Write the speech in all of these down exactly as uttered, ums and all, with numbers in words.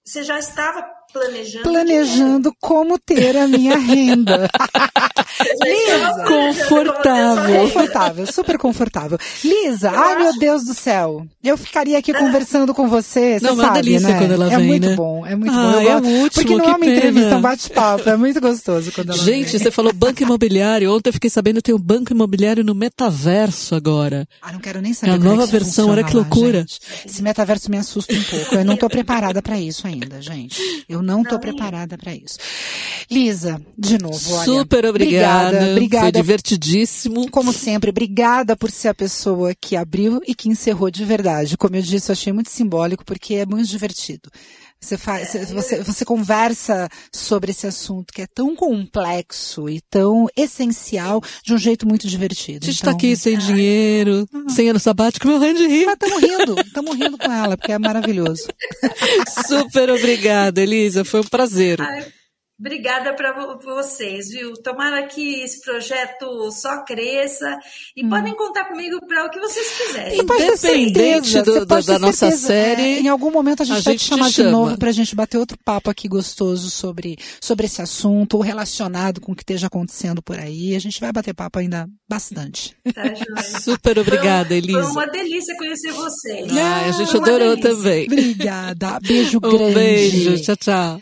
você já estava planejando... Planejando como ter a minha renda. Lisa, confortável. Confortável, super confortável. Lisa, eu ai acho... meu Deus do céu. Eu ficaria aqui conversando com você, você não, sabe, uma delícia, né? quando ela é vem, muito né? bom, é muito ah, bom. Eu é gosto, o último, porque não é uma pena. entrevista, é um bate-papo, é muito gostoso quando ela Gente, vem. você falou banco imobiliário. Ontem eu fiquei sabendo que tem um banco imobiliário no metaverso agora. Ah, não quero nem saber a como nova é que versão, olha que loucura. Lá, esse metaverso me assusta um pouco. Eu não tô preparada para isso ainda, gente. Eu não tô não, preparada para isso. Lisa, de novo, olha. Super obrigada. Obrigada, obrigada. Foi divertidíssimo. Como sempre, obrigada por ser a pessoa que abriu e que encerrou de verdade. Como eu disse, eu achei muito simbólico porque é muito divertido. Você, faz, você, você conversa sobre esse assunto que é tão complexo e tão essencial de um jeito muito divertido. A gente então, tá aqui sem dinheiro, ah, sem ano sabático, morrendo de rir. Mas estamos rindo, estamos rindo com ela, porque é maravilhoso. Super obrigada, Elisa, foi um prazer. Ai, obrigada para vocês, viu? Tomara que esse projeto só cresça e hum. podem contar comigo para o que vocês quiserem. Independente do, do, da nossa série. É, em algum momento a gente a vai gente te chamar te chama. de novo para a gente bater outro papo aqui gostoso sobre, sobre esse assunto, ou relacionado com o que esteja acontecendo por aí. A gente vai bater papo ainda bastante. Tá, joia. Super obrigada, foi, Elisa. Foi uma delícia conhecer vocês. Ah, a gente adorou delícia. também. Obrigada. Beijo um grande. Um beijo. Tchau, tchau.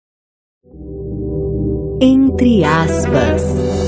Entre aspas.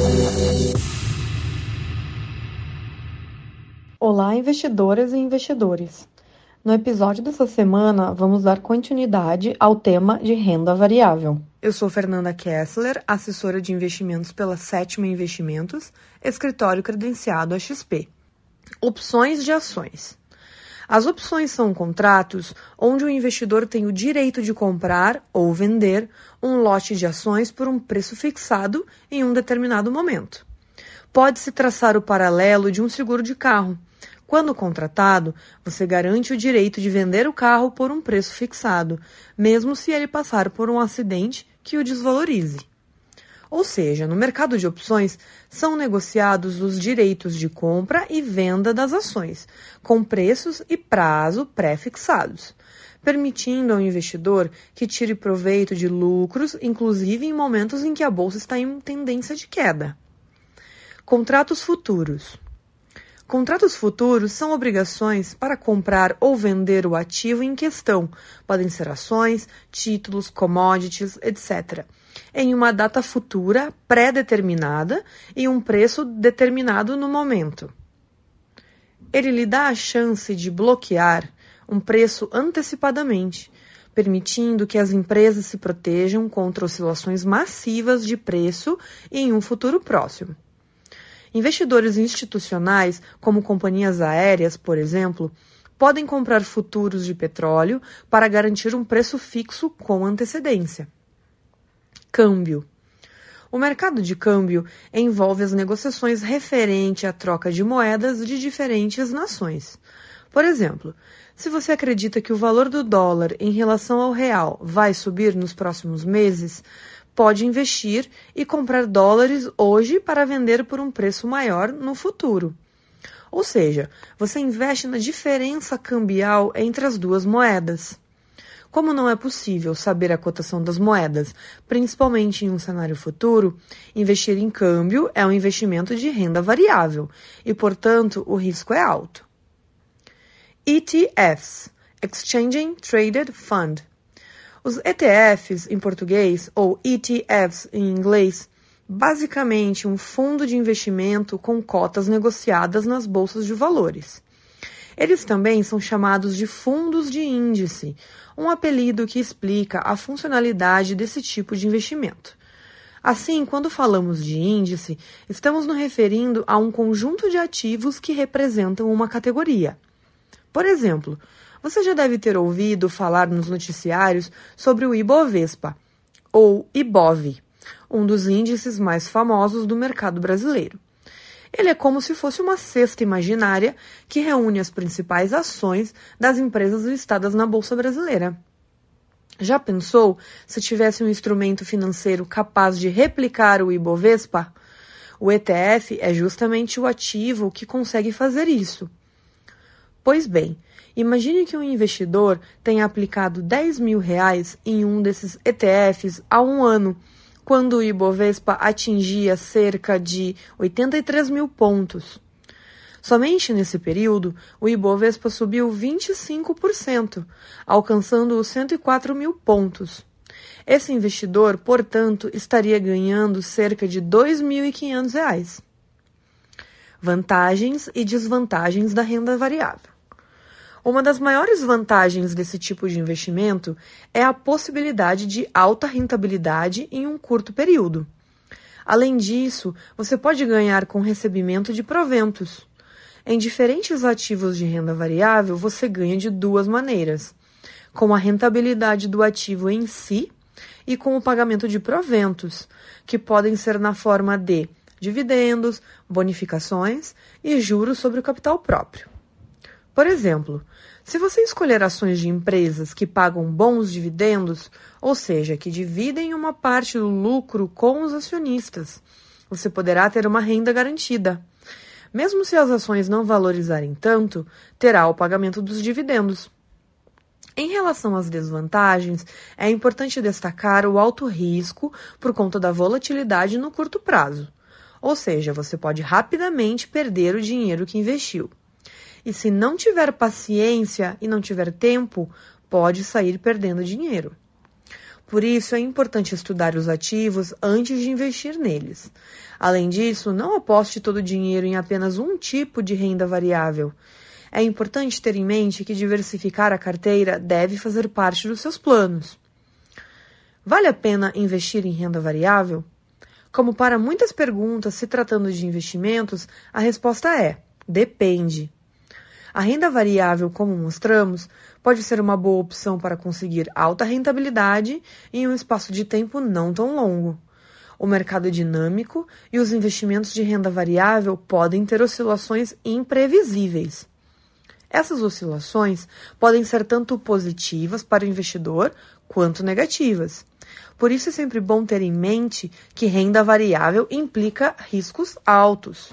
Olá, investidoras e investidores. No episódio dessa semana, vamos dar continuidade ao tema de renda variável. Eu sou Fernanda Kessler, assessora de investimentos pela Sétima Investimentos, escritório credenciado a X P. Opções de ações. As opções são contratos onde o investidor tem o direito de comprar ou vender um lote de ações por um preço fixado em um determinado momento. Pode-se traçar o paralelo de um seguro de carro. Quando contratado, você garante o direito de vender o carro por um preço fixado, mesmo se ele passar por um acidente que o desvalorize. Ou seja, no mercado de opções, são negociados os direitos de compra e venda das ações, com preços e prazo pré-fixados, permitindo ao investidor que tire proveito de lucros, inclusive em momentos em que a bolsa está em tendência de queda. Contratos futuros. Contratos futuros são obrigações para comprar ou vender o ativo em questão, podem ser ações, títulos, commodities, etcétera, em uma data futura pré-determinada e um preço determinado no momento. Ele lhe dá a chance de bloquear um preço antecipadamente, permitindo que as empresas se protejam contra oscilações massivas de preço em um futuro próximo. Investidores institucionais, como companhias aéreas, por exemplo, podem comprar futuros de petróleo para garantir um preço fixo com antecedência. Câmbio. O mercado de câmbio envolve as negociações referente à troca de moedas de diferentes nações. Por exemplo, se você acredita que o valor do dólar em relação ao real vai subir nos próximos meses, pode investir e comprar dólares hoje para vender por um preço maior no futuro. Ou seja, você investe na diferença cambial entre as duas moedas. Como não é possível saber a cotação das moedas, principalmente em um cenário futuro, investir em câmbio é um investimento de renda variável e, portanto, o risco é alto. E T Fs, Exchange Traded Fund. Os E T Fs, em português, ou E T Fs em inglês, basicamente um fundo de investimento com cotas negociadas nas bolsas de valores. Eles também são chamados de fundos de índice, um apelido que explica a funcionalidade desse tipo de investimento. Assim, quando falamos de índice, estamos nos referindo a um conjunto de ativos que representam uma categoria. Por exemplo, você já deve ter ouvido falar nos noticiários sobre o Ibovespa, ou Ibov, um dos índices mais famosos do mercado brasileiro. Ele é como se fosse uma cesta imaginária que reúne as principais ações das empresas listadas na Bolsa Brasileira. Já pensou se tivesse um instrumento financeiro capaz de replicar o Ibovespa? O E T F é justamente o ativo que consegue fazer isso. Pois bem, Imagine que um investidor tenha aplicado dez mil reais em um desses E T Fs há um ano, quando o Ibovespa atingia cerca de oitenta e três mil pontos. Somente nesse período, o Ibovespa subiu vinte e cinco por cento, alcançando os cento e quatro mil pontos. Esse investidor, portanto, estaria ganhando cerca de dois mil e quinhentos reais. Vantagens e desvantagens da renda variável. Uma das maiores vantagens desse tipo de investimento é a possibilidade de alta rentabilidade em um curto período. Além disso, você pode ganhar com recebimento de proventos. Em diferentes ativos de renda variável, você ganha de duas maneiras: com a rentabilidade do ativo em si e com o pagamento de proventos, que podem ser na forma de dividendos, bonificações e juros sobre o capital próprio. Por exemplo, se você escolher ações de empresas que pagam bons dividendos, ou seja, que dividem uma parte do lucro com os acionistas, você poderá ter uma renda garantida. Mesmo se as ações não valorizarem tanto, terá o pagamento dos dividendos. Em relação às desvantagens, é importante destacar o alto risco por conta da volatilidade no curto prazo. Ou seja, você pode rapidamente perder o dinheiro que investiu. E se não tiver paciência e não tiver tempo, pode sair perdendo dinheiro. Por isso, é importante estudar os ativos antes de investir neles. Além disso, não aposte todo o dinheiro em apenas um tipo de renda variável. É importante ter em mente que diversificar a carteira deve fazer parte dos seus planos. Vale a pena investir em renda variável? Como para muitas perguntas se tratando de investimentos, a resposta é: depende. A renda variável, como mostramos, pode ser uma boa opção para conseguir alta rentabilidade em um espaço de tempo não tão longo. O mercado é dinâmico e os investimentos de renda variável podem ter oscilações imprevisíveis. Essas oscilações podem ser tanto positivas para o investidor quanto negativas. Por isso é sempre bom ter em mente que renda variável implica riscos altos.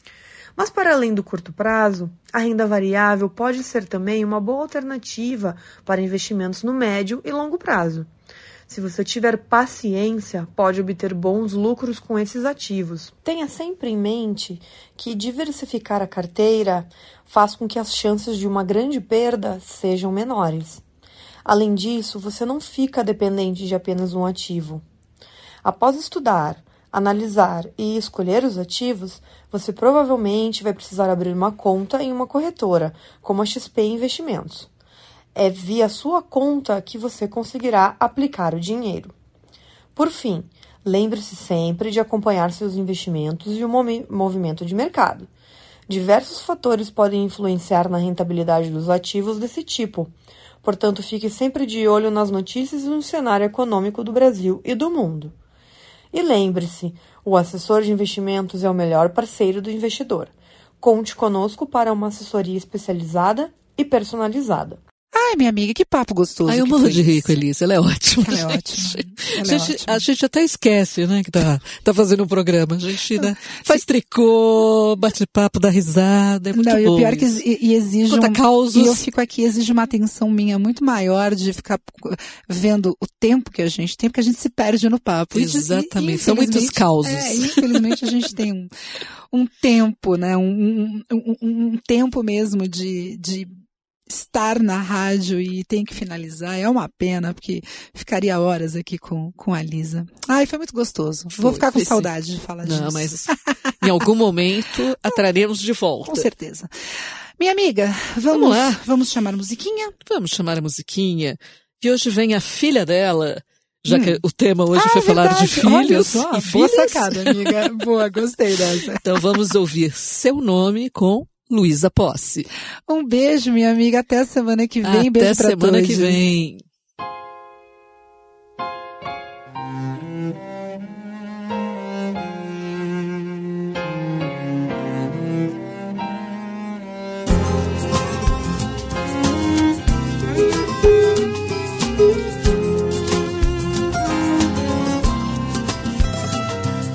Mas para além do curto prazo, a renda variável pode ser também uma boa alternativa para investimentos no médio e longo prazo. Se você tiver paciência, pode obter bons lucros com esses ativos. Tenha sempre em mente que diversificar a carteira faz com que as chances de uma grande perda sejam menores. Além disso, você não fica dependente de apenas um ativo. Após estudar, analisar e escolher os ativos, você provavelmente vai precisar abrir uma conta em uma corretora, como a X P Investimentos. É via sua conta que você conseguirá aplicar o dinheiro. Por fim, lembre-se sempre de acompanhar seus investimentos e o movimento de mercado. Diversos fatores podem influenciar na rentabilidade dos ativos desse tipo. Portanto, fique sempre de olho nas notícias e no cenário econômico do Brasil e do mundo. E lembre-se, o assessor de investimentos é o melhor parceiro do investidor. Conte conosco para uma assessoria especializada e personalizada. Ai, minha amiga, que papo gostoso. Ai, eu morro de rir com a Elisa, ela é ótima. Ela é ótima. Ela a, gente, é ótima. a gente até esquece, né, que tá, tá fazendo um programa. A gente né, faz tricô, bate papo, dá risada, é muito Não, bom. e o pior é que e, e exige Conta um, causos. E eu fico aqui, exige uma atenção minha muito maior de ficar vendo o tempo que a gente tem, porque a gente se perde no papo. Exatamente, e, são muitos causos. É, infelizmente a gente tem um, um tempo, né, um, um, um, um tempo mesmo de... de estar na rádio e tem que finalizar, é uma pena, porque ficaria horas aqui com, com a Lisa. Ai, foi muito gostoso. Vou Foi, ficar com foi saudade sim. de falar Não, disso. Não, mas em algum momento atraremos de volta. Com certeza. Minha amiga, vamos, vamos lá. Vamos chamar a musiquinha? Vamos chamar a musiquinha. E hoje vem a filha dela, já hum. que o tema hoje ah, foi verdade. falar de filhos Olha só, e boa filhas. sacada, amiga. Boa, gostei dessa. Então vamos ouvir Seu Nome com Luísa Posse. Um beijo, minha amiga. Até a semana que vem. Até beijo pra todos. semana que vem.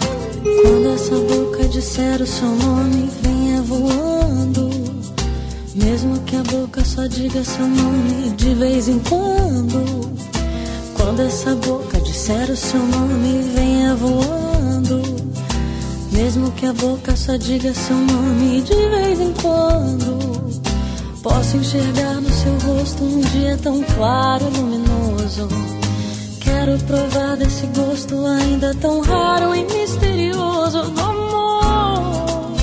Quando essa boca disser o seu nome, venha voando. Mesmo que a boca só diga seu nome de vez em quando. Quando essa boca disser o seu nome, venha voando. Mesmo que a boca só diga seu nome de vez em quando. Posso enxergar no seu rosto um dia tão claro e luminoso. Quero provar desse gosto ainda tão raro e misterioso do amor.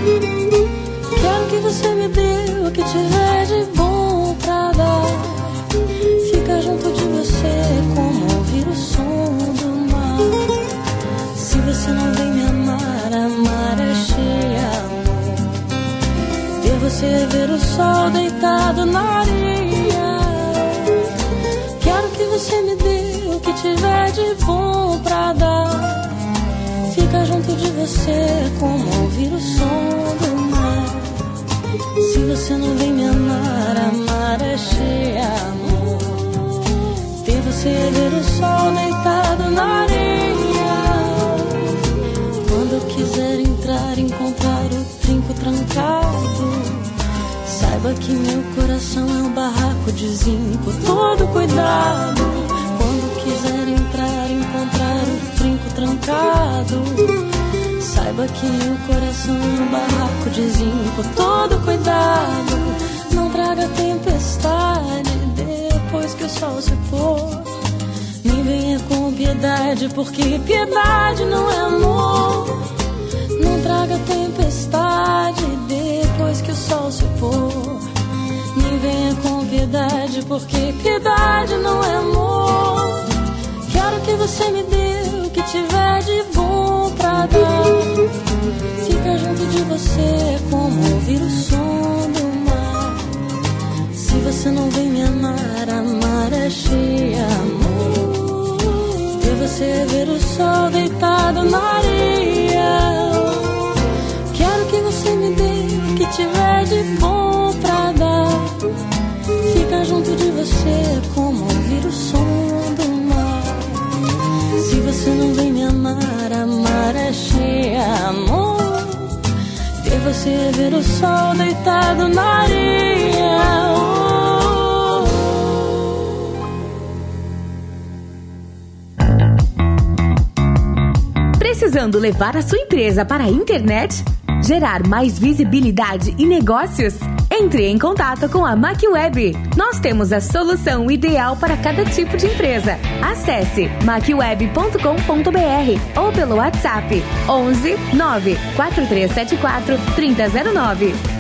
Quero que você me dê o que tiver de bom pra dar. Fica junto de você como ouvir o som do mar. Se você não vem me amar, amar é cheia, amor. Ver você é ver o sol deitado na areia. Quero que você me dê o que tiver de bom pra dar. Fica junto de você como ouvir o som do mar. Se você não vem me amar, amar é cheia, amor. Ter você é ver o sol deitado na areia. Quando quiser entrar, encontrar o trinco trancado, saiba que meu coração é um barraco de zinco. Todo cuidado. Quando quiser entrar, encontrar o trinco trancado, saiba que meu coração é um barraco de zinco. Todo cuidado. Não traga tempestade depois que o sol se pôr. Nem venha com piedade, porque piedade não é amor. Não traga tempestade depois que o sol se pôr. Nem venha com piedade, porque piedade não é amor. Quero que você me dê o que tiver de bom pra dar. Fica junto de você como ouvir o som do mar. Se você não vem me amar, amar é cheia, amor. Ver você é ver o sol deitado na areia. Quero que você me dê o que tiver de bom pra dar. Fica junto de você como ouvir o som do mar. Se você não vem me amar, amar é cheia, amor. Ver você é ver o sol deitado na areia. Precisando levar a sua empresa para a internet? Gerar mais visibilidade e negócios? Entre em contato com a MacWeb. Nós temos a solução ideal para cada tipo de empresa. Acesse macweb ponto com ponto br ou pelo WhatsApp onze nove quatro três sete quatro três zero zero nove.